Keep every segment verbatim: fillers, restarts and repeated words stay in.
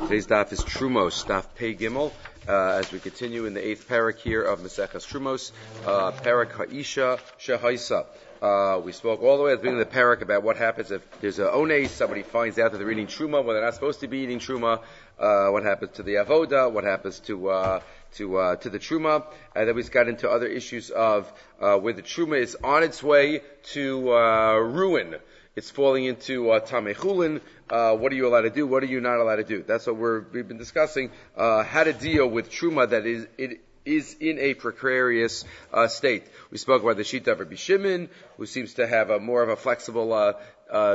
Today's daf is Trumos, daf Pei Gimel, uh, as we continue in the eighth parak here of Maseches Trumos, uh, parak Ha'isha Shehaisa. Uh, we spoke all the way at the beginning of the parak about what happens if there's a ones, somebody finds out that they're eating truma when they're not supposed to be eating truma, uh, what happens to the avoda, what happens to, uh, to, uh, to the truma, and then we got into other issues of, uh, where the truma is on its way to, uh, ruin. It's falling into uh, Tamei Chulin. Uh, what are you allowed to do? What are you not allowed to do? That's what we're, we've been discussing. Uh, how to deal with truma that is it is in a precarious uh, state. We spoke about the Shita of Rabbi Shimon, who seems to have a more of a flexible uh, uh,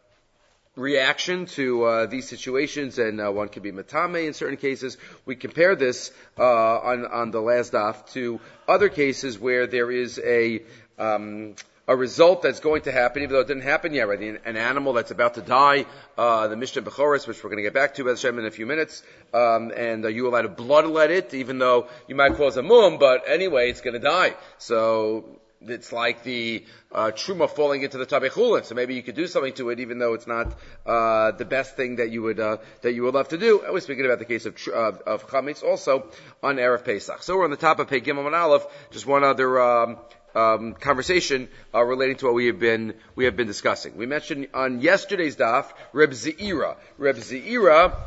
reaction to uh, these situations, and uh, one could be matame in certain cases. We compare this uh, on on the last daf to other cases where there is a um, a result that's going to happen, even though it didn't happen yet, right? An animal that's about to die, uh, the Mishnah Bechoros, which we're going to get back to, Bez Hashem, in a few minutes, um, and uh, you allowed to bloodlet it, even though you might cause a mum, but anyway, it's going to die. So, it's like the, uh, truma falling into the Tamei Chulin. So maybe you could do something to it, even though it's not, uh, the best thing that you would, uh, that you would love to do. I was speaking about the case of, of, of Chametz also on Erev Pesach. So we're on the top of Pei Gimel and Aleph. Just one other, um, Um, conversation uh, relating to what we have been we have been discussing. We mentioned on yesterday's daf Reb Zeira. Reb Zeira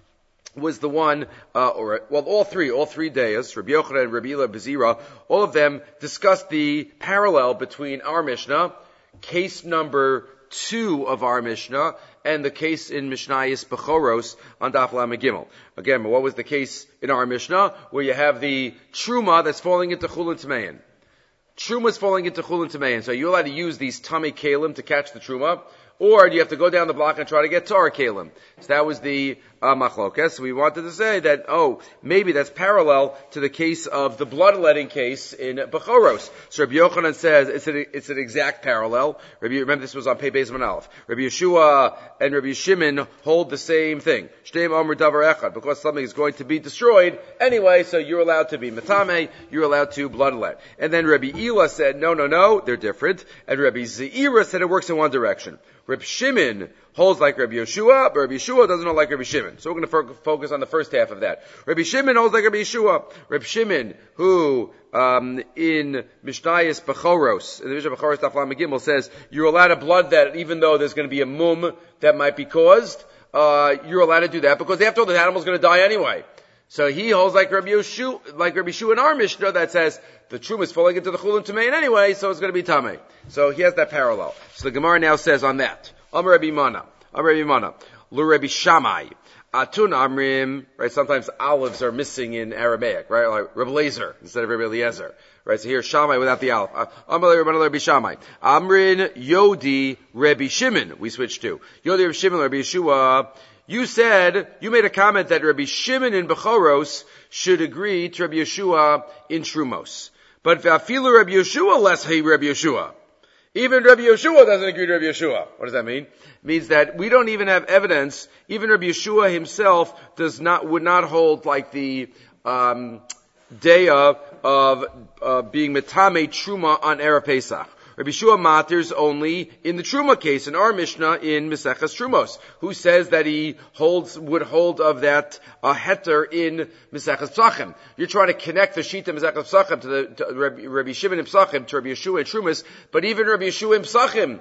was the one, uh, or well, all three, all three days, Reb Yochanan and Reb Ila Bezira, all of them discussed the parallel between our Mishnah, case number two of our Mishnah, and the case in Mishnayis Bechoros on Daf Lamed Gimel. Again, what was the case in our Mishnah where you have the truma that's falling into Chulin Tmein? Truma is falling into Chulin Tamein. So are you allowed to use these Tamei Kalim to catch the Truma? Or do you have to go down the block and try to get Torah Kalim? So that was the uh, Machlokes. We wanted to say that, oh, maybe that's parallel to the case of the bloodletting case in Bechoros. So Rabbi Yochanan says it's an, it's an exact parallel. Rabbi, remember this was on Pei Beis Aleph. Rabbi Yeshua and Rabbi Shimon hold the same thing. Shteim Omer Davar Echad. Because something is going to be destroyed anyway, so you're allowed to be Matame, you're allowed to bloodlet. And then Rabbi Ila said, no, no, no, they're different. And Rabbi Zeira said it works in one direction. Rabbi Shimon holds like Rabbi Yeshua, but Rabbi Yeshua doesn't hold like Rabbi Shimon. So we're going to focus on the first half of that. Rabbi Shimon holds like Rabbi Yeshua. Rabbi Shimon, who um, in Mishnayis Bechoros, in the Mishnah Bechoros Daf Lamed Gimel says you're allowed to blood that even though there's going to be a mum that might be caused. Uh, you're allowed to do that because after all, the animal's going to die anyway. So he holds like Rabbi Yeshua, like Rabbi Yeshua in our Mishnah that says the truma is falling into the Chulin Tamein anyway, so it's going to be Tamei. So he has that parallel. So the Gemara now says on that, Amar Rabbi Mana, Amar Rabbi Mana, Lu Rabbi Shammai, Atun Amrim, right? Sometimes olives are missing in Aramaic, right? Like Rabbi Lezer instead of Rabbi Eliezer, right? So here Shammai without the aleph. Amar Rabbi Shammai, Amrin Yodi Rabbi Shimon. We switch to Yodi Rabbi Shimon, Rabbi Yeshua. You said, you made a comment that Rabbi Shimon in Bechoros should agree to Rabbi Yeshua in Trumos. But Vafilu Rabbi Yeshua less he Rabbi Yeshua. Even Rabbi Yeshua doesn't agree to Rabbi Yeshua. What does that mean? It means that we don't even have evidence. Even Rabbi Yeshua himself does not, would not hold like the, um, day of, of, uh, being Metame Truma on Erev Pesach. Rabbi Yeshua matters only in the Truma case, in our Mishnah in Maseches Trumos, who says that he holds, would hold of that, uh, heter in Maseches Psachim. You're trying to connect the Shita Maseches Psachim to the, to Rabbi, Rabbi Shimon in Psachim, to Rabbi Yeshua in Trumas, but even Rabbi Yeshua in Psachim,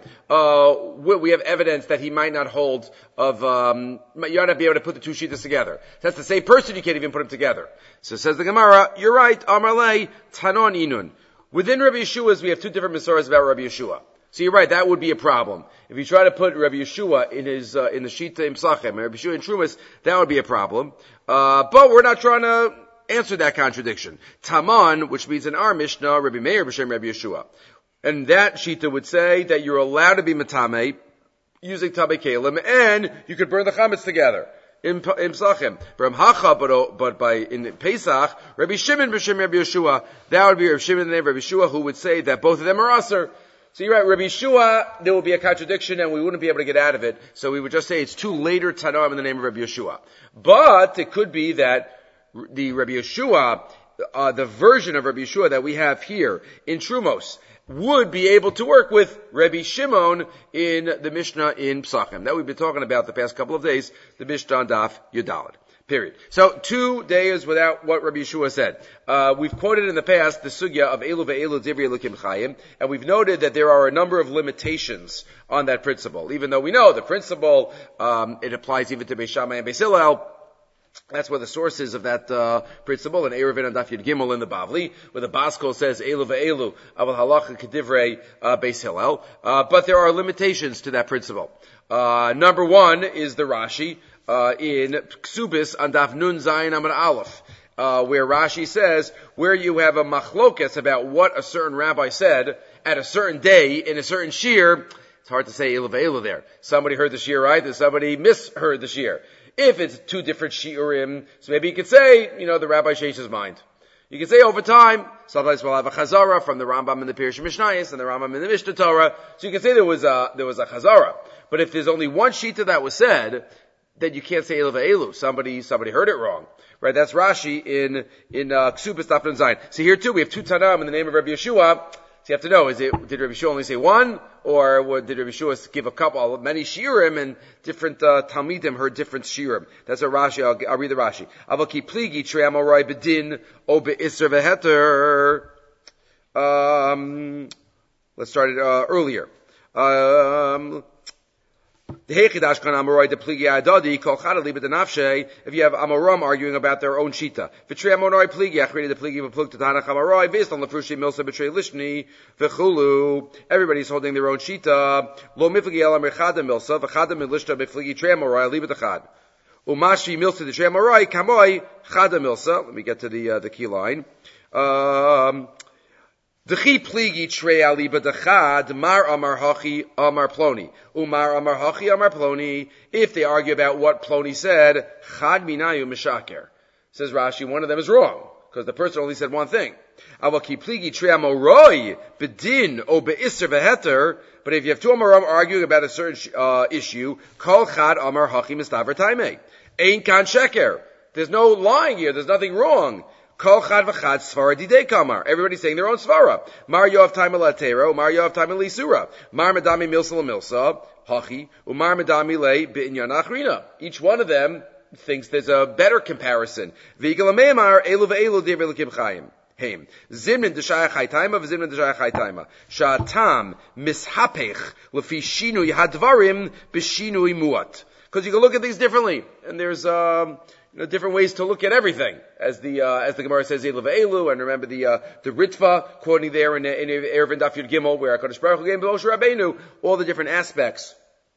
uh, we have evidence that he might not hold of, um, you ought to be able to put the two Shitas together. That's the same person, you can't even put them together. So says the Gemara, you're right, Amarle, Tanon Inun. Within Rabbi Yeshua's, we have two different Masoras about Rabbi Yeshua. So you're right, that would be a problem. If you try to put Rabbi Yeshua in his, uh, in the Shita in Psachim, and Rabbi Yeshua in Trumas, that would be a problem. Uh, but we're not trying to answer that contradiction. Taman, which means in our Mishnah, Rabbi Meir b'shem Rabbi Yeshua. And that Shita would say that you're allowed to be Matame, using Tamei Kalim, and you could burn the chametz together. In, in Psachim. But, but by, in Pesach, Rabbi Shimon b'shem Rabbi Yeshua, that would be Rabbi Shimon and Rabbi Yeshua who would say that both of them are aser. So you're right, Rabbi Yeshua, there would be a contradiction and we wouldn't be able to get out of it. So we would just say it's two later Tanaim in the name of Rabbi Yeshua. But it could be that the Rabbi Yeshua, uh, the version of Rabbi Yeshua that we have here in Trumos, would be able to work with Rabbi Shimon in the Mishnah in Psachim. That we've been talking about the past couple of days, the Mishnah on Daf Yudalad. Period. So, two days without what Rabbi Yeshua said. Uh, we've quoted in the past the sugya of Elu ve'elu divrei Elokim chayim, and we've noted that there are a number of limitations on that principle. Even though we know the principle, um, it applies even to Beis Shammai and Beis Hillel. That's where the source is of that uh, principle, in Eruvin and Daf Yud Gimel in the Bavli, where the Baskol says Elu ve'elu aval halacha kedivrei uh, Beis Hillel. Uh, but there are limitations to that principle. Uh, number one is the Rashi. Uh, in Ksubis on Daf Nun Zayin Amud Aleph, uh, where Rashi says, where you have a machlokas about what a certain rabbi said at a certain day in a certain shir, it's hard to say Elu ve'elu there. Somebody heard the shir right, and somebody misheard the shir. If it's two different shiurim, so maybe you could say, you know, the rabbi changed his mind. You can say over time, sometimes we'll have a chazara from the Rambam in the Pirush Mishnayos and the Rambam in the Mishnah Torah, so you can say there was a, there was a chazara. But if there's only one shita that was said, then you can't say Elu ve'elu. Somebody, somebody heard it wrong. Right? That's Rashi in, in, uh, Ksubis Daf Nun Zayin. So here too, we have two Tanam in the name of Rabbi Yeshua. So you have to know, is it, did Rabbi Yeshua only say one? Or what, did Rabbi Yeshua give a couple, many shiurim, and different, uh, Talmidim heard different shiurim? That's a Rashi, I'll, I'll read the Rashi. Avaki pligi trei amorai bedin, o be'isr ve'heter. Um, let's start it, uh, earlier. Um, If you have Amoram arguing about their own shita, everybody's holding their own shita. Let me get to the uh, the key line. Um, D'chi pligi trei aliba dechad mar amar hachi amar ploni umar amar hachi amar ploni. If they argue about what Ploni said, chad minayu mishaker. Says Rashi, one of them is wrong because the person only said one thing. Avaki pligi trei amoroi bedin o beiser veheter. But if you have two amoram arguing about a certain uh, issue, kol chad amar hachi mistaver taimei. Ein kan sheker. There's no lying here. There's nothing wrong. Kol chad v'chad svara didei kamar. Everybody's saying their own svara. Mar yoav taim elatero, mar yoav taim elisura. Mar medami milsa l'milsa, hachi, umar medami le b'inyan achrina. Each one of them thinks there's a better comparison. V'yigal ameimar, elu ve'elu divrei Elokim chayim. Heim. Zimnin d'shaya chai taima, v'zimnin d'shaya chai taima. Sha'atam mishapech lefi shinui hadvarim b'shinui muat. Because you can look at things differently. And there's, um, You know, different ways to look at everything, as the uh, as the Gemara says, Elu ve'elu, and remember the uh, the Ritva quoting there in in Eruvin Daf Yud Gimel, where Hakadosh Baruch Hu gave Moshe Rabbeinu all the different aspects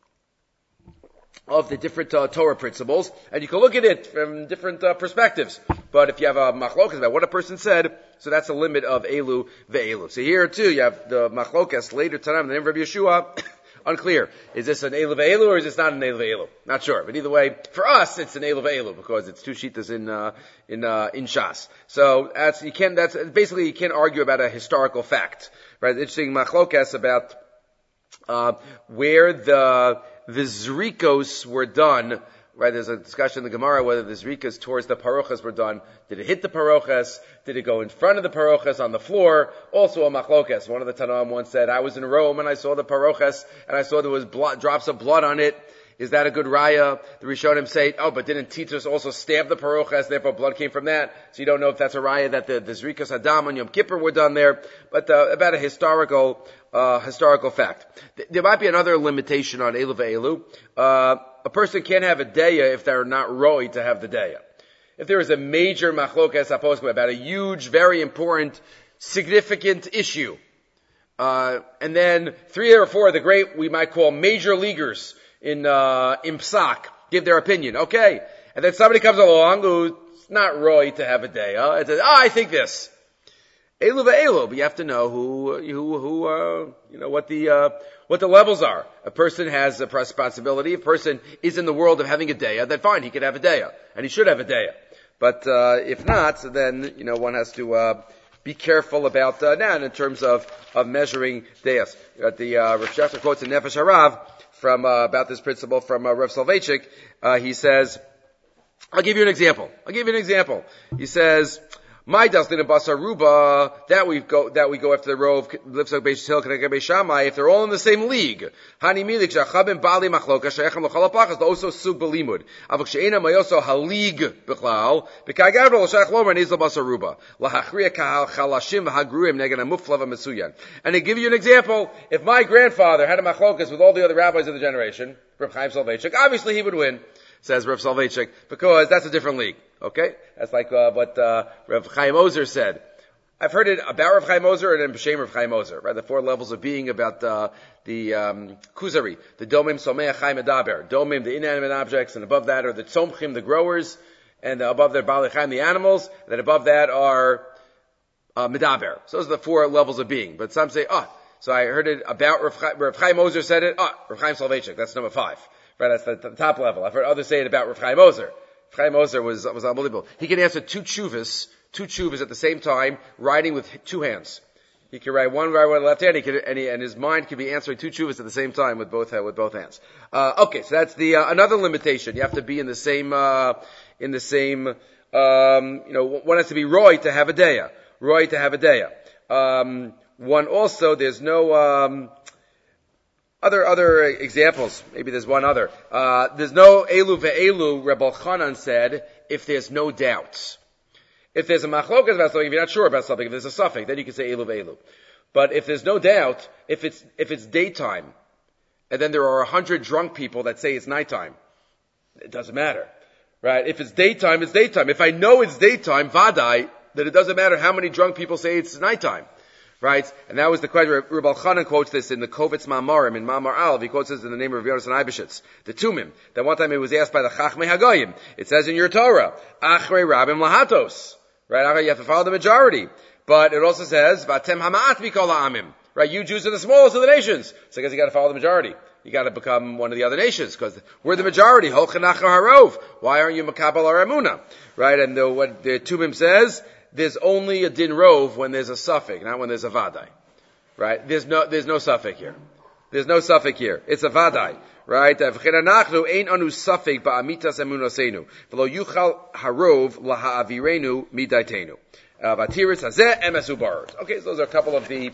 of the different uh, Torah principles, and you can look at it from different uh, perspectives. But if you have a machlokas about what a person said, so that's the limit of Elu ve'elu. So here too, you have the machlokas later tonight in the name of Rabbi Yeshua. Unclear. Is this an Elu ve'elu or is this not an Elu ve'elu? Not sure. But either way, for us, it's an Elu ve'elu because it's two shitas in, uh, in, uh, in Shas. So that's, you can, that's, basically you can't argue about a historical fact. Right? Interesting machlokas about, uh, where the, the zrikos were done. Right, there's a discussion in the Gemara whether the zrikas towards the parochas were done. Did it hit the parochas? Did it go in front of the parochas on the floor? Also a machlokas. One of the Tanaim once said, I was in Rome and I saw the parochas and I saw there was blood, drops of blood on it. Is that a good raya? The Rishonim say, oh, but didn't Titus also stab the parochas, therefore blood came from that? So you don't know if that's a raya that the, the zrikas Adam on Yom Kippur were done there. But uh, about a historical, uh, historical fact. Th- there might be another limitation on Elu ve'elu. Uh, a person can't have a deya if they're not roi to have the deya. If there is a major machlokas aposkim about a huge, very important, significant issue, uh, and then three or four of the great, we might call major leaguers, in, uh, in Psak, give their opinion. Okay. And then somebody comes along who's not right to have a day, huh? And says, oh, I think this. Elu ve'elu, but you have to know who, who, who, uh, you know, what the, uh, what the levels are. A person has a responsibility. A person is in the world of having a day, then fine, he could have a day. And he should have a day. But, uh, if not, then, you know, one has to, uh, be careful about, uh, that in terms of, of measuring days. The, uh, Rav Shachar quotes in Nefesh Harav, from, uh, about this principle from, uh, Rav Soloveitchik. Uh, he says, I'll give you an example. I'll give you an example. He says, My daslin and basaruba, that we go, that we go after the rove, lifzak beish hill, kaneka beishamai, if they're all in the same league. Hani milik, shachabim bali machloka, shayechem l'chalapachas, also sug belimud. Avak she'ena mayoso halig bichlal, b'kagavro l'shayech lomer nizla basaruba. Lahachriya kahal chalashim v'hagruim negen amuflava mesuyan. And they give you an example. If my grandfather had a machlokas with all the other rabbis of the generation, Reb Chaim Soloveitchik, obviously he would win, says Reb Soloveitchik, because that's a different league. Okay? That's like uh, what uh, Rav Chaim Ozer said. I've heard it about Rav Chaim Ozer and B'Shem Rav Chaim Ozer, right? The four levels of being about uh, the um, Kuzari, the Domim, Someach, Chaim, Adaber. Domim, the inanimate objects, and above that are the Tzomchim, the growers, and uh, above that, Baalei Chaim, the animals, and then above that are uh, Medaber. So those are the four levels of being. But some say, oh, so I heard it about Rav Chaim, Rav Chaim Ozer said it, oh, Rav Chaim Soloveitchik, that's number five. Right? That's the, the top level. I've heard others say it about Rav Chaim Ozer. Chaim Ozer was, was unbelievable. He can answer two chuvas, two chuvas at the same time, writing with two hands. He can write one right with the left hand, he can, and, he, and his mind can be answering two chuvas at the same time with both, with both hands. Uh, okay, so that's the, uh, another limitation. You have to be in the same, uh, in the same, um, you know, one has to be Roy to have a daya. Roy to have a daya. Um, one also, there's no, um, Other, other examples, maybe there's one other. Uh, there's no elu ve'elu, Reb Elchanan said, if there's no doubt. If there's a machlokas about something, if you're not sure about something, if there's a suffix, then you can say elu ve'elu. But if there's no doubt, if it's, if it's daytime, and then there are a hundred drunk people that say it's nighttime, it doesn't matter. Right? If it's daytime, it's daytime. If I know it's daytime, vadai, then it doesn't matter how many drunk people say it's nighttime. Right? And that was the question. Reb Elchanan quotes this in the Kovitz Ma'amarim, in Ma'amar Aleph. He quotes this in the name of Yonasan Eibeshitz, the Tumim. That one time he was asked by the Chachmei Hagoyim. It says in your Torah, Achrei Rabim Lahatos. Right? You have to follow the majority. But it also says, Vatem Hama'at Mikol Ha'amim. Right? You Jews are the smallest of the nations. So I guess you gotta follow the majority. You gotta become one of the other nations, because we're the majority. Holchanach Harov. Why aren't you Makabal or Amuna? Right? And the, what the Tumim says, there's only a din rov when there's a suffix, not when there's a vadai. Right? There's no, there's no suffix here. There's no suffix here. It's a vadai. Right? V'chenanachnu ein anu suffix ba'amitas emunasenu. V'lo yuchal harov laha'avirenu midaitenu. V'atiris hazeh emesu baros. Okay, so those are a couple of the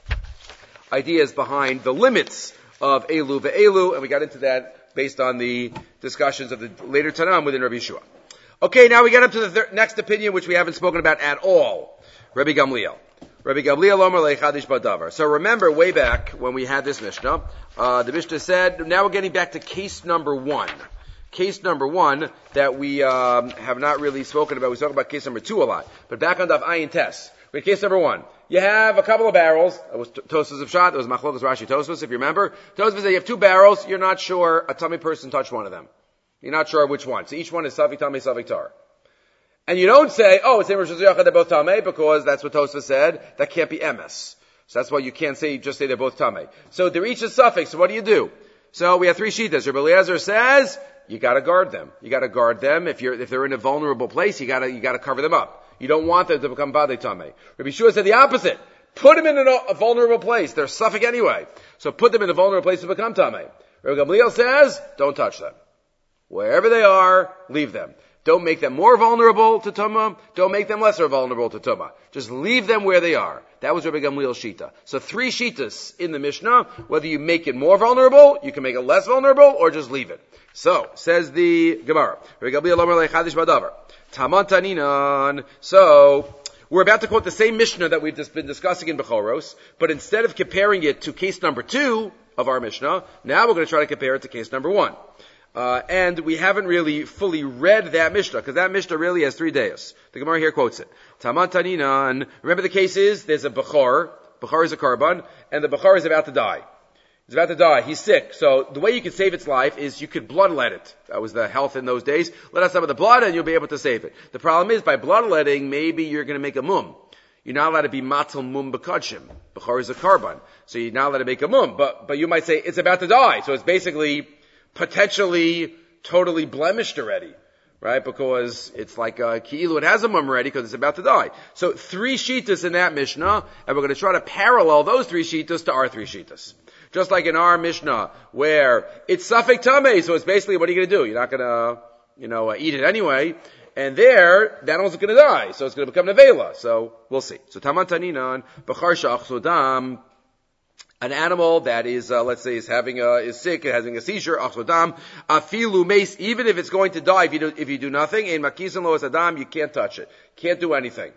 ideas behind the limits of elu ve'elu, and we got into that based on the discussions of the later Tanam within Rabbi Yeshua. Okay, now we get up to the thir- next opinion, which we haven't spoken about at all. Rabbi Gamliel. Rabbi Gamliel Omer Leichadish Badavar. So remember, way back when we had this Mishnah, uh, the Mishnah said, now we're getting back to case number one. Case number one that we um, have not really spoken about. We talk about case number two a lot. But back on Daf Ayin Tes, we had case number one. You have a couple of barrels. It was Tosfos of Shot. It was Machlokas Rashi Tosfos, if you remember. Tosfos said you have two barrels. You're not sure a tummy person touched one of them. You're not sure which one. So each one is Safik Tamei, Safik Tar. And you don't say, oh, it's in Rosh Hashanah, they're both Tamei, because that's what Tosfos said. That can't be emes. So that's why you can't say, just say they're both Tamei. So they're each a suffix. So what do you do? So we have three Shitas. Rabbi Eliezer says, you gotta guard them. You gotta guard them. If you're, if they're in a vulnerable place, you gotta, you gotta cover them up. You don't want them to become Badei Tamei. Rabbi Shua said the opposite. Put them in a, a vulnerable place. They're suffix anyway. So put them in a vulnerable place to become Tamei. Rabbi Gamliel says, don't touch them. Wherever they are, leave them. Don't make them more vulnerable to Tumah. Don't make them lesser vulnerable to Tumah. Just leave them where they are. That was Rabbi Gamliel's Shita. So three Shitas in the Mishnah. Whether you make it more vulnerable, you can make it less vulnerable, or just leave it. So, says the Gemara. Rabbi Gamliel Omer Leichadish Badavar. Taman Taninan. So, we're about to quote the same Mishnah that we've just been discussing in Bechoros, but instead of comparing it to case number two of our Mishnah, now we're going to try to compare it to case number one. Uh, and we haven't really fully read that Mishnah, because that Mishnah really has three days. The Gemara here quotes it. Taman Taninan. Remember the case is, there's a Bechor. Bechor is a Karban, and the Bechor is about to die. He's about to die. He's sick. So the way you could save its life is you could bloodlet it. That was the health in those days. Let out some of the blood and you'll be able to save it. The problem is, by bloodletting, maybe you're going to make a mum. You're not allowed to be matzal mum b'kadshim. Bechor is a Karban. So you're not allowed to make a mum. But, but you might say, it's about to die. So it's basically potentially totally blemished already, right? Because it's like uh, ki'ilu, it has a mum already because it's about to die. So three shitas in that Mishnah, and we're going to try to parallel those three shitas to our three shitas. Just like in our Mishnah, where it's Safek Tamei, so it's basically, what are you going to do? You're not going to, you know, uh, eat it anyway. And there, the animal's going to die, so it's going to become nevela. So we'll see. So taman taninan b'char she'achzodam, an animal that is, uh, let's say, is having a is sick, having a seizure, achzodam afilu mace. Even if it's going to die, if you do, if you do nothing, in makisan lo adam, you can't touch it, can't do anything.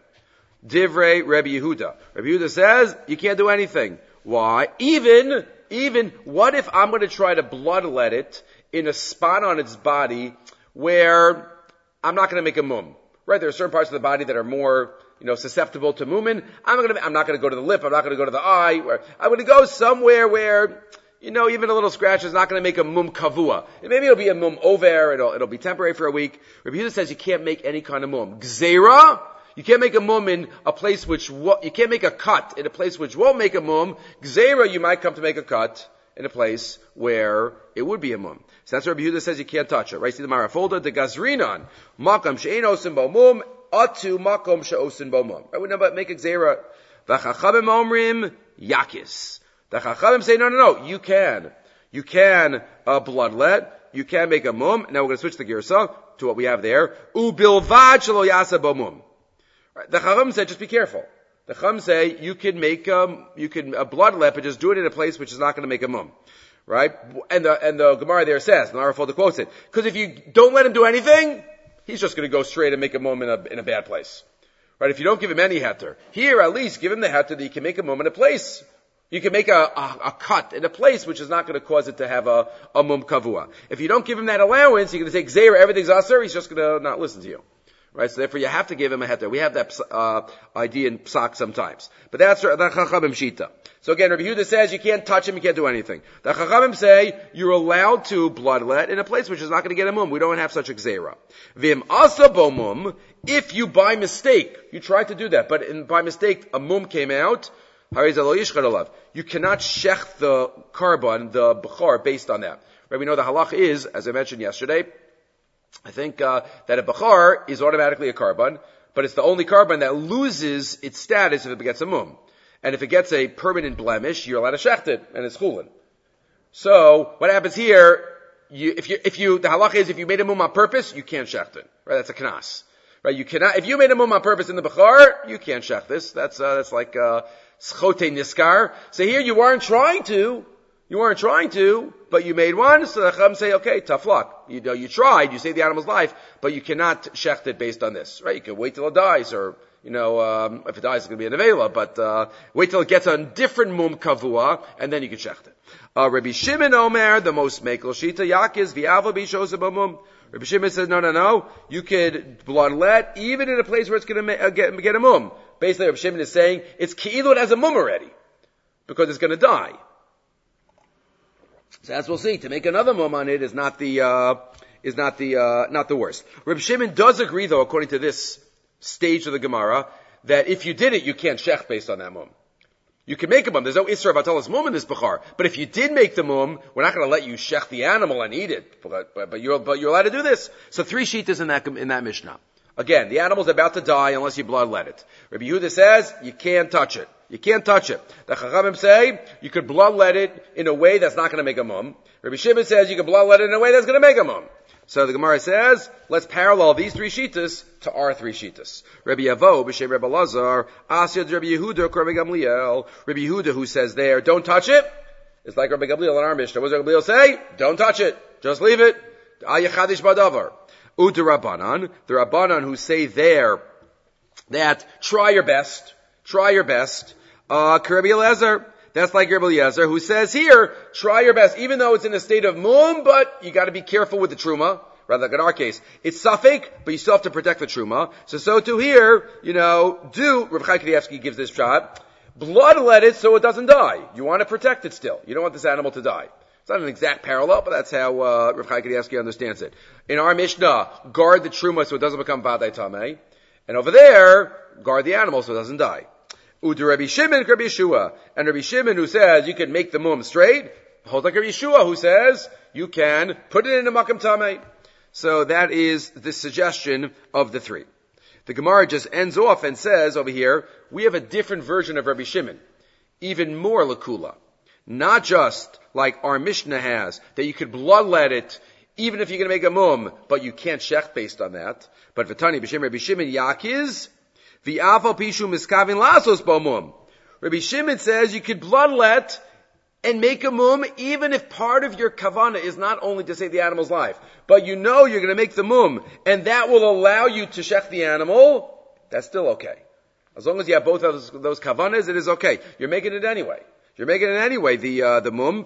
Divrei Rabbi Yehuda. Rabbi Yehuda says you can't do anything. Why? Even even what if I'm going to try to bloodlet it in a spot on its body where I'm not going to make a mum, right? There are certain parts of the body that are more, you know, susceptible to mumin. I'm going to, I'm not going to go to the lip. I'm not going to go to the eye. I'm going to go somewhere where, you know, even a little scratch is not going to make a mum kavua. And maybe it'll be a mum over. It'll, it'll be temporary for a week. Rabbi Yehuda says you can't make any kind of mum. Gzeira, you can't make a mum in a place which, you can't make a cut in a place which won't make a mum. Gzeira, you might come to make a cut in a place where it would be a mum. So that's where Rabbi Yehuda says you can't touch it. Right? See the Marafolda, the Gazrinan, makam she'ein osin bo mum, atu makom she'osin bo mum. Right? We know about make a gzeira. V'chachabim omrim, yakis. The Chachabim say, no, no, no, you can. You can, uh, bloodlet. You can make a mum. Now we're going to switch the girsa to what we have there. Ubilvad shelo yasa bo mum. Right? The Chachabim said, just be careful. The Chum say you can make um you can a bloodlet, but just do it in a place which is not going to make a mum, right? And the and the Gemara there says, the Marafolda quotes it, because if you don't let him do anything, he's just going to go straight and make a mum in a in a bad place, right? If you don't give him any heter, here at least give him the heter that you can make a mum in a place. You can make a, a, a cut in a place which is not going to cause it to have a, a mum kavua. If you don't give him that allowance, you're going to take zera, everything's aser, he's just going to not listen to you. Right, so therefore you have to give him a heter. We have that uh, idea in psak sometimes, but that's the Chachabim shita. So again, Rabbi Yehuda says you can't touch him, you can't do anything. The Chachabim say you're allowed to bloodlet in a place which is not going to get a mum. We don't have such a gzeira. Vim asa bo mum. If you by mistake you tried to do that, but in, by mistake a mum came out, you cannot shech the carbon, the bechar, based on that. Right? We know the halach is, as I mentioned yesterday, I think uh, that a bachar is automatically a carbon, but it's the only carbon that loses its status if it gets a mum. And if it gets a permanent blemish, you're allowed to shecht it, and it's chulin. So, what happens here, you, if you, if you, the halach is if you made a mum on purpose, you can't shecht it. Right, that's a knas. Right, you cannot, if you made a mum on purpose in the bachar, you can't shecht this. That's, uh, that's like, uh, schote niskar. So here you weren't trying to, You weren't trying to, but you made one, so the Chacham say, okay, tough luck. You know, you tried, you saved the animal's life, but you cannot shecht it based on this, right? You can wait till it dies, or, you know, um, if it dies, it's going to be a nevela, but, uh, wait till it gets a different mum kavua, and then you can shecht it. Uh, Rabbi Shimon Omer, the most mekel shita, yakiz, v'ava b'shos b'mum. Rabbi Shimon says, no, no, no, you could bloodlet, even in a place where it's going to ma- uh, get, get a mum. Basically, Rabbi Shimon is saying, it's ki'ilu, it has a mum already, because it's going to die. So as we'll see, to make another mum on it is not the, uh, is not the, uh, not the worst. Reb Shimon does agree though, according to this stage of the Gemara, that if you did it, you can't shech based on that mum. You can make a mum. There's no Isra Batalas mum in this Bechar. But if you did make the mum, we're not going to let you shech the animal and eat it. But, but, but you're, but you're allowed to do this. So three shitas in that, in that Mishnah. Again, the animal's about to die unless you bloodlet it. Rabbi Yehuda says, you can't touch it. You can't touch it. The Chachamim say, you could bloodlet it in a way that's not going to make a mum. Rabbi Shimon says, you can bloodlet it in a way that's going to make a mum. So the Gemara says, let's parallel these three shitas to our three shitas. Rabbi Yavo, B'Shem Rabbi Lazar, Asiyad Rabbi Yehuda, Rabbi Gamliel. Rabbi Yehuda who says there, don't touch it. It's like Rabbi Gamliel in our Mishnah. What does Rabbi Gamliel say? Don't touch it. Just leave it. Ayachadish badavar. Uta Rabbanan, the Rabbanan who say there that try your best, try your best. Uh, Rabbi Eliezer, that's like Rabbi Eliezer who says here, try your best, even though it's in a state of mum, but you got to be careful with the truma. Rather, like in our case, it's suffik, but you still have to protect the truma. So, so too here, you know, do Rav Chaim Kanievsky gives this shot, bloodlet it so it doesn't die. You want to protect it still. You don't want this animal to die. It's not an exact parallel, but that's how uh, Rav Chaim Kanievsky understands it. In our Mishnah, guard the truma so it doesn't become vadai tamei, and over there, guard the animal so it doesn't die. Udu Rabbi Shimon, Rabbi Yeshua, and Rabbi Shimon who says you can make the mum straight, holds like Rabbi Yeshua who says you can put it in a makam tamei. So that is the suggestion of the three. The Gemara just ends off and says over here, we have a different version of Rabbi Shimon, even more lakula. Not just like our Mishnah has, that you could bloodlet it even if you're going to make a mum, but you can't shech based on that. But v'tani b'shem Rabbi Shimon yakiz v'afal pishu miskavin lasos bo mum. Rabbi Shimon says you could bloodlet and make a mum even if part of your kavana is not only to save the animal's life, but you know you're going to make the mum, and that will allow you to shech the animal. That's still okay. As long as you have both of those, those kavanas, it is okay. You're making it anyway. You're making it anyway, the uh, the mum.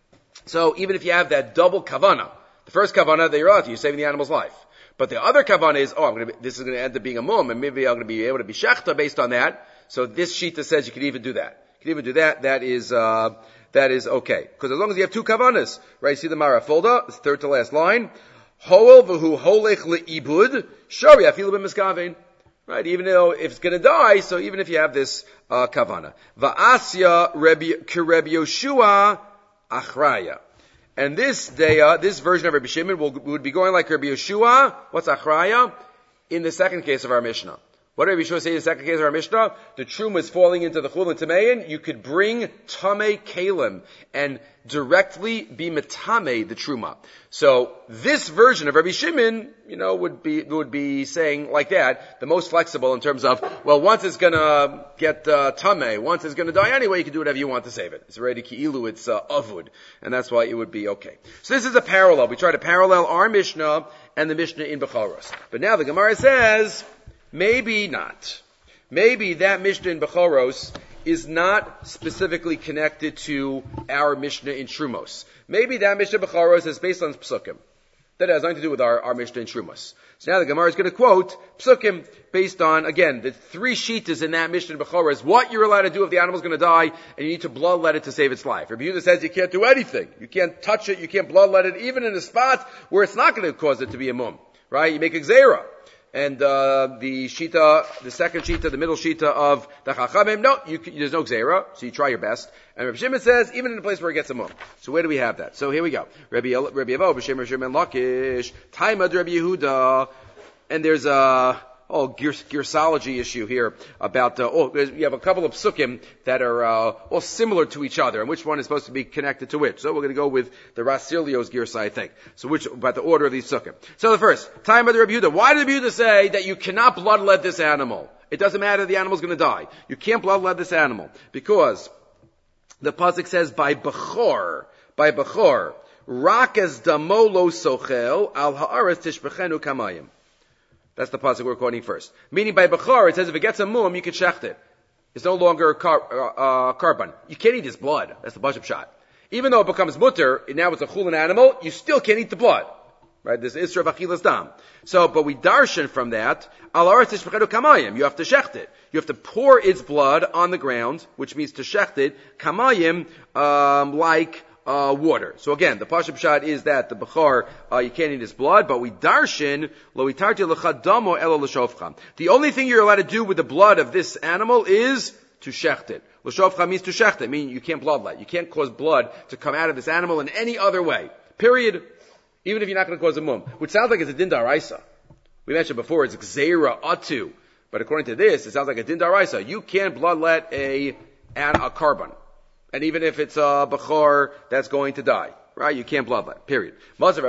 So even if you have that double kavana, the first kavana that you're allowed to, you're saving the animal's life. But the other kavana is, oh, I'm gonna be, this is going to end up being a mum, and maybe I'm going to be able to be shechta based on that. So this shita says you can even do that. You can even do that. That is uh, that is okay. Because as long as you have two kavanas, right? See the Marafulda, it's third to last line. Hoel v'hu holech le'ibud, shari afilu b'miskavein. Right, even though if it's going to die, so even if you have this uh, kavana. Va'asya Rabbi Yoshua achraya. And this day, uh, this version of Rabbi Shimon will, would be going like Rabbi Yoshua. What's achraya? In the second case of our Mishnah. What did Rabbi Yoshua say in the second case of our Mishnah? The truma is falling into the chul and tamein. You could bring tamei kalim and directly be metame the truma. So this version of Rabbi Shimon, you know, would be would be saying like that, the most flexible in terms of, well, once it's gonna get uh, tamei, once it's gonna die anyway, you can do whatever you want to save it. It's already ki'ilu, it's uh, avud, and that's why it would be okay. So this is a parallel. We try to parallel our Mishnah and the Mishnah in Bechoros. But now the Gemara says, maybe not. Maybe that Mishnah in Bechoros is not specifically connected to our Mishnah in Trumos. Maybe that Mishnah Bechoros is based on Psukim. That has nothing to do with our, our Mishnah in Trumos. So now the Gemara is going to quote Psukim based on, again, the three shitas in that Mishnah in Bechoros, what you're allowed to do if the animal's going to die, and you need to bloodlet it to save its life. Rabbi Yehuda says you can't do anything. You can't touch it, you can't bloodlet it, even in a spot where it's not going to cause it to be a mum. Right? You make a gzeira. And uh, the shita, the second shita, the middle shita of the Chachamim, no, you, there's no gzeira, so you try your best. And Rabbi Shimon says, even in a place where it gets a mum. So where do we have that? So here we go. Rabbi Rabbi Avo, B'Shem Rabbi Shimon Lakish, Taimad Rabbi Yehuda, and there's a oh gearsology issue here about uh, oh you have a couple of psukim that are uh, all similar to each other, and which one is supposed to be connected to which. So we're going to go with the Rasilio's gearsa, I think. So which about the order of these psukim. So the first time of the Rabbi Yehuda. Why did Rabbi Yehuda say that you cannot bloodlet this animal? It doesn't matter if the animal's going to die. You can't bloodlet this animal because the pasuk says by bechor, by bechor, rak as damolo sochel al haaretz tishbechenu kamayim. That's the pasuk we're quoting first. Meaning by Bechor, it says if it gets a mum, you can shecht it. It's no longer a car, uh, carbon. You can't eat his blood. That's the bishop shot. Even though it becomes mutter, now it's a chulin animal, you still can't eat the blood. Right? This is Isra of Achilas Dam. So, but we darshan from that, al aretz tishbechenu kamayim. You have to shecht it. You have to pour its blood on the ground, which means to shecht it, kamayim, um, like, Uh, water. So again, the Pashup Shad is that the Bechor, uh, you can't eat his blood, but we darshin, lo itarti l'chadamo elo l'shofcha. The only thing you're allowed to do with the blood of this animal is to shecht it. L'shofcha means to shecht it, meaning you can't bloodlet. You can't cause blood to come out of this animal in any other way. Period. Even if you're not going to cause a mum. Which sounds like it's a din daraisa. We mentioned before, it's gzeira atu. But according to this, it sounds like a din daraisa. You can't bloodlet a, a carbon. And even if it's a Bechor that's going to die, right? You can't bloodlet, period. But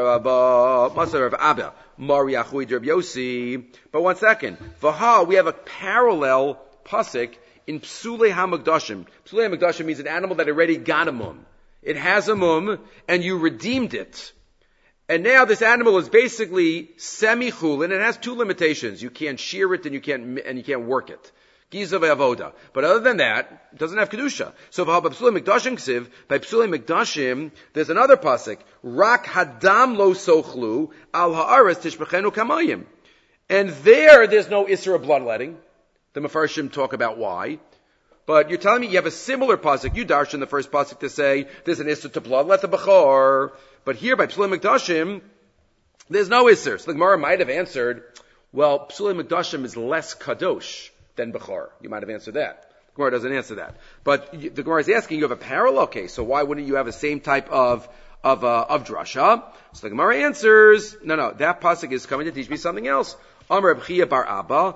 one second. Vaha, we have a parallel pasuk in Psulei HaMikdashim. Psulei HaMikdashim means an animal that already got a mum. It has a mum, and you redeemed it. And now this animal is basically semi-chul, and it has two limitations. You can't shear it, and you can't, and you can't work it. Giza ve'avoda. But other than that, it doesn't have kedusha. So by Psulei Mikdashim ksiv, by Psulei Mikdashim, there's another pasuk. Rak hadam lo sochlu al haaretz tishbechenu kamayim. And there, there's no isra of bloodletting. The Mefarshim talk about why. But you're telling me you have a similar pasuk. You darshan the first pasuk to say there's an isra to bloodlet the bechor. But here by Psulei Mikdashim, there's no isra. So the Gemara might have answered, well, Psulei Mikdashim is less kadosh than Bechor. You might have answered that. The Gemara doesn't answer that. But the Gemara is asking, you have a parallel case, so why wouldn't you have the same type of of uh, of drasha? So the Gemara answers, no, no, that pasuk is coming to teach me something else. Amar Reb Chia bar Abba,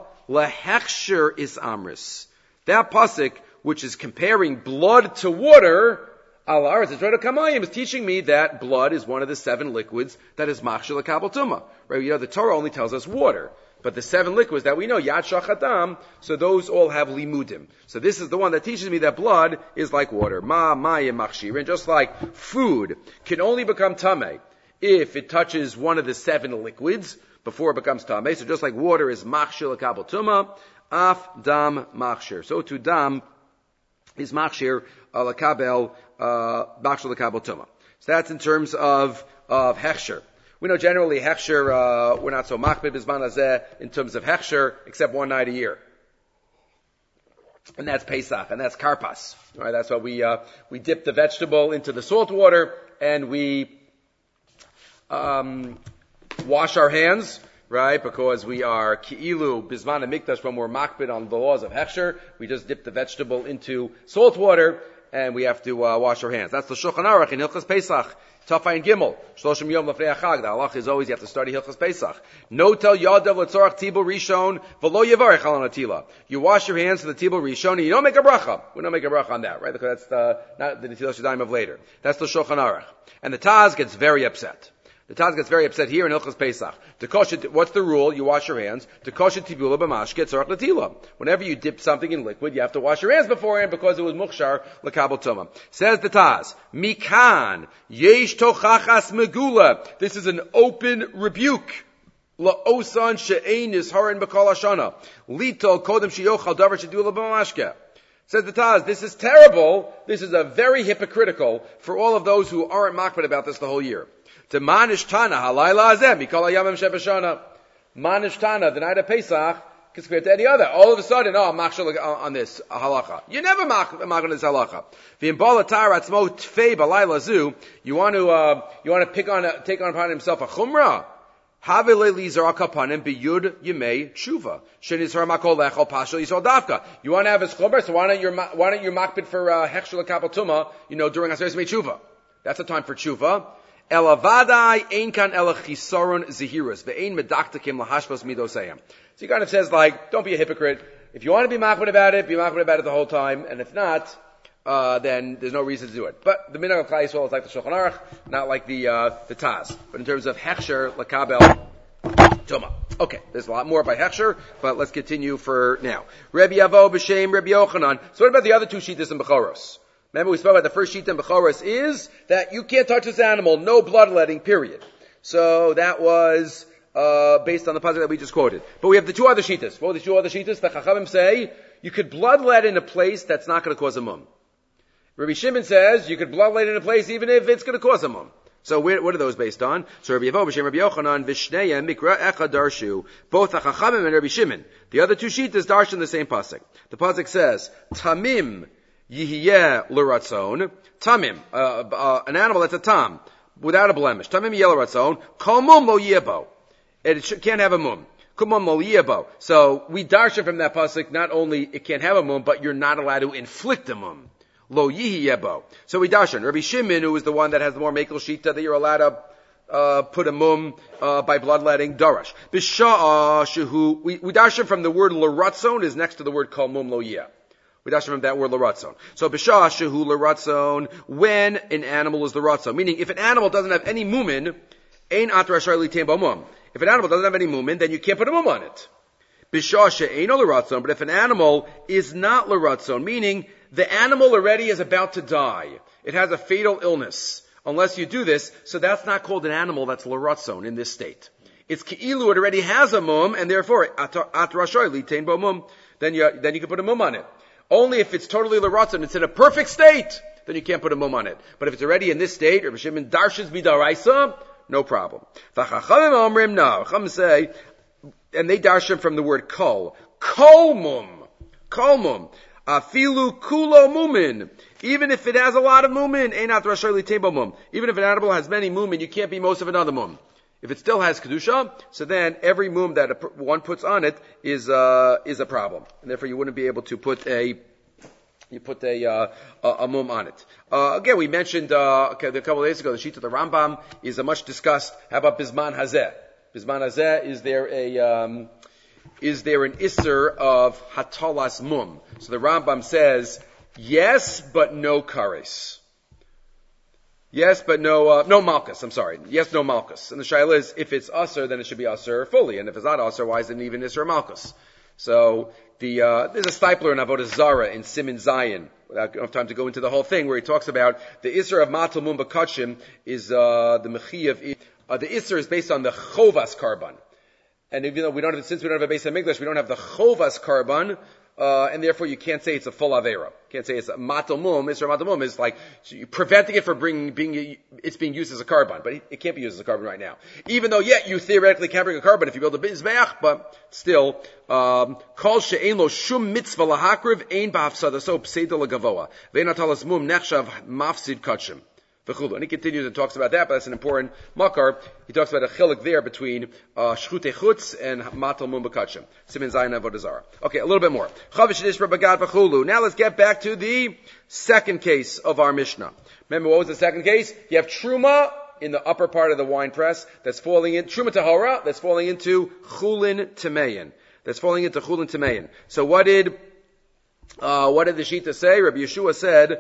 lehechsher is amris. That pasuk, which is comparing blood to water, Al Aretz, it's Kamayim is teaching me that blood is one of the seven liquids that is machshel kabel tuma. Right? You know, the Torah only tells us water. But the seven liquids that we know, Yad Shachadam, so those all have limudim. So this is the one that teaches me that blood is like water. Ma, mayim, machshir. And just like food can only become tameh if it touches one of the seven liquids before it becomes tameh. So just like water is machshir l'kabel tuma, af dam machshir. So to dam is machshir l'kabel, machshir l'kabel tuma. So that's in terms of, of hechsher. We know generally hechsher, uh, we're not so machbid bizman hazeh in terms of hechsher, except one night a year. And that's Pesach, and that's karpas. Right? That's why we, uh, we dip the vegetable into the salt water, and we, um, wash our hands, right? Because we are ki'ilu bizman mikdash when we're machbid on the laws of hechsher. We just dip the vegetable into salt water, and we have to, uh, wash our hands. That's the Shulchan Aruch in Hilchos Pesach. Tafayin Gimel. Shloshim Yom Lefnei Chag. The halach is always you have to study Hilchos Pesach. No tel yadav letzorach tibul rishon v'lo yevarech al natila. You wash your hands to the tibul rishon and you don't make a bracha. We don't make a bracha on that, right? Because that's the, not the netilas yadayim of later. That's the Shulchan Aruch. And the Taz gets very upset. The Taz gets very upset here in Hilchos Pesach. To kosher, what's the rule? You wash your hands. To kosher tibula b'mashke tzorach natila. Whenever you dip something in liquid, you have to wash your hands beforehand because it was mukhshar l'kabel tuma. Says the Taz, Mikan yesh tochachas megula. This is an open rebuke. La'osan she'ein nizharin b'kol hashana. Lito kodem sheyochal davar shedula b'mashke. Says the Taz, this is terrible. This is a very hypocritical for all of those who aren't makbid about this the whole year. To manish tana halayla azeh mikol hayamim shebashana. Manish tana, the night of Pesach, compared to any other. All of a sudden, oh, I'm machshel on this halacha. You never mach on this halacha. V'im tar atzmo tfei balayla zu. You want to, uh, you want to pick on, a, take on upon himself a chumrah. Havele lizar kapanim biyud yemei tshuva. Shenizar makol lechol pashel yisrael davka. You want to have his chumrah, so why don't you, why don't you makbid for uh, hechshel kabel tuma? You know, during Aseret Yemei Tshuva. That's the time for tshuva. Elavadai ein kan elachisaron zihirus ve'ein medaktakim lahashbos midosayim. So he kind of says like, don't be a hypocrite. If you want to be machbid about it, be machbid about it the whole time, and if not, uh, then there's no reason to do it. But the minhag of Klal Yisrael is like the Shulchan Aruch, not like the uh, the Taz. But in terms of hechsher lakabel tuma. Okay, there's a lot more by hechsher, but let's continue for now. Rabbi Avo b'shem Rabbi Yochanan. So what about the other two shittas in Bechoros? Remember we spoke about the first sheet in Bechoros is that you can't touch this animal, no bloodletting, period. So that was uh based on the pasuk that we just quoted. But we have the two other shittas. What are the two other shittas? The Chachamim say you could bloodlet in a place that's not going to cause a mum. Rabbi Shimon says you could bloodlet in a place even if it's going to cause a mum. So what are those based on? So Rabbi Yevo b'shem Rabbi Yochanan v'shneihem mikra echad darshu. Both the Chachamim and Rabbi Shimon. The other two shittas darshan the same pasuk. The pasuk says tamim Yihiyeh l'ratzon, tamim, uh, uh, an animal that's a tam, without a blemish. Tamim yeh l'ratzon, kol mum lo yebo. It sh- can't have a mum. Kol mum lo yebo. So we darshan from that pasuk, not only it can't have a mum, but you're not allowed to inflict a mum. Lo yebo. So we darshan. Rabbi Shimon, who is the one that has the more makel shita, that you're allowed to uh, put a mum uh, by bloodletting, darash. B'sha'ah shehu, we, we darshan from the word l'ratzon is next to the word kol mum lo yeh. We dash from that word l'ratzon. So b'shah shehu l'ratzon, when an animal is l'ratzon, meaning if an animal doesn't have any mumin, ein atra shar litain b'mum. If an animal doesn't have any mumin, then you can't put a mum on it. B'shah she'eino l'ratzon, but if an animal is not l'ratzon, meaning the animal already is about to die, it has a fatal illness. Unless you do this, so that's not called an animal that's l'ratzon in this state. It's ke'ilu, it already has a mum, and therefore atra shar litain b'mum. Then you then you can put a mum on it. Only if it's totally l'ratzon, it's in a perfect state, then you can't put a mum on it. But if it's already in this state, Rabbi Shimon darshins b'daraisa, no problem. V'chachamim omrim na. Chachamim say, and they darshan from the word kol. Kol mum. Kol mum. Afilu kulo mumin. Even if it has a lot of mumin, einat rashai l'tein b'mum. Even if an animal has many mumin, you can't be most of another mum. If it still has kedusha, so then every mum that a, one puts on it is uh, is a problem, and therefore you wouldn't be able to put a you put a uh, a, a mum on it. Uh, again, we mentioned uh, okay, a couple of days ago the sheet of the Rambam is a much discussed. How about bisman hazeh? Bisman hazeh, is there a um, is there an isser of hatalas mum? So the Rambam says yes, but no kares. Yes, but no, uh, no malchus. I'm sorry. Yes, no malchus. And the shaila is, if it's usher, then it should be usher fully. And if it's not usher, why is it even isser malchus? So, the, uh, there's a stipler in Avodah Zarah in Siman Zion. I don't have time to go into the whole thing where he talks about the isser of matal mum b'kachim is, uh, the mechi of, uh, the isser is based on the chovas karban. And even though we don't have, since we don't have a base of English, we don't have the chovas karban, uh, and therefore you can't say it's a full avera. You can't say it's a matal mum. Isser matal mum is like preventing it from bringing, being, it's being used as a carbon, but it can't be used as a carbon right now. Even though, yeah, you theoretically can bring a carbon if you build a mizbeach, but still, um, kol she'ein lo shum mitzvah lahakriv ein ba'hafsada so pseida legavoa ve'en atalas mum nechshav mafsid kachim. And he continues and talks about that, but that's an important makar. He talks about a chilik there between uh, shchute chutz and matal mum b'kachim. Siman Zayin Avodah Zarah. Okay, a little bit more. Now let's get back to the second case of our Mishnah. Remember, what was the second case? You have truma in the upper part of the wine press that's falling in, truma tahora, that's falling into chulin tameyin. That's falling into chulin tameyin. So what did, uh, what did the Shita say? Rabbi Yeshua said,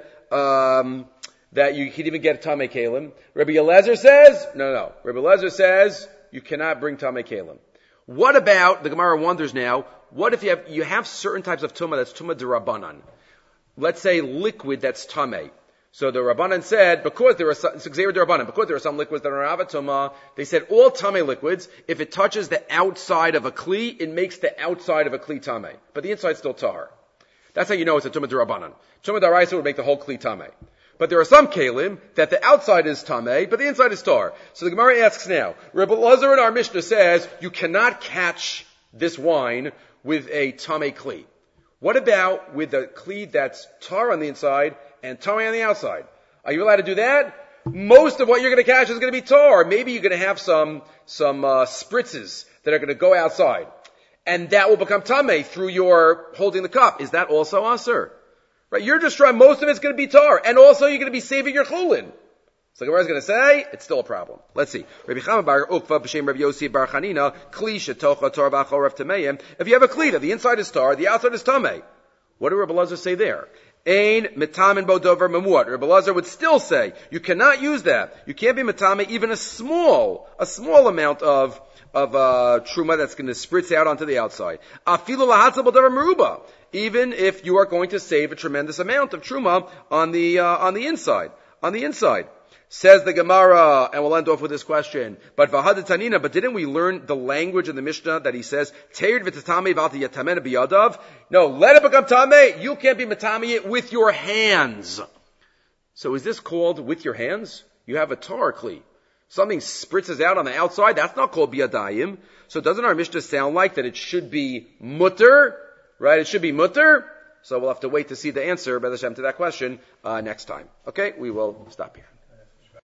um, that you could even get Tamei Kalim. Rabbi Eliezer says, no, no. Rabbi Eliezer says, you cannot bring Tamei Kalim. What about, the Gemara wonders now, what if you have, you have certain types of Tumah that's Tumah D'Rabbanan? Let's say liquid that's Tamei. So the Rabbanan said, because there are some, it's Xer D'Rabbanan, because there are some liquids that are Ava Tumah, they said all Tamei liquids, if it touches the outside of a Kli, it makes the outside of a Kli Tamei. But the inside's still Tahar. That's how you know it's a Tumah D'Rabbanan. Tumah D'Oraisa would make the whole Kli Tamei. But there are some kalim that the outside is tamei, but the inside is tar. So the Gemara asks now, Rebbe Lazar in our Mishnah says, you cannot catch this wine with a tamei kli. What about with a kli that's tar on the inside and tamei on the outside? Are you allowed to do that? Most of what you're going to catch is going to be tar. Maybe you're going to have some, some, uh, spritzes that are going to go outside. And that will become tamei through your holding the cup. Is that also asur? Right, you're just trying, most of it's going to be tar, and also you're going to be saving your chulin. So the Gemara is going to say, it's still a problem. Let's see. Rabbi Chama bar Ukva b'shem Rabbi Yossi bar Chanina, kli shetocha tar v'achorav tameim. If you have a kli that the inside is tar, the outside is tamei. What did Rabbi Lazar say there? Ein mitamin bo dover memuat. Rabbi Lazar would still say, you cannot use that. You can't be mitame even a small, a small amount of, of, uh, truma that's going to spritz out onto the outside. Afilu lahatzal bo dover meruba. Even if you are going to save a tremendous amount of truma on the, uh, on the inside. On the inside. Says the Gemara, and we'll end off with this question. But v'had tanina, but didn't we learn the language in the Mishnah that he says, Teirid v'tatame v'alti yatamena biyadav? No, let it become tameh. You can't be matame it with your hands. So is this called with your hands? You have a tar kli. Something spritzes out on the outside, that's not called biyadayim. So doesn't our Mishnah sound like that it should be mutter? Right, it should be mutter. So we'll have to wait to see the answer, B'ez Hashem, to that question, uh, next time. Okay, we will stop here.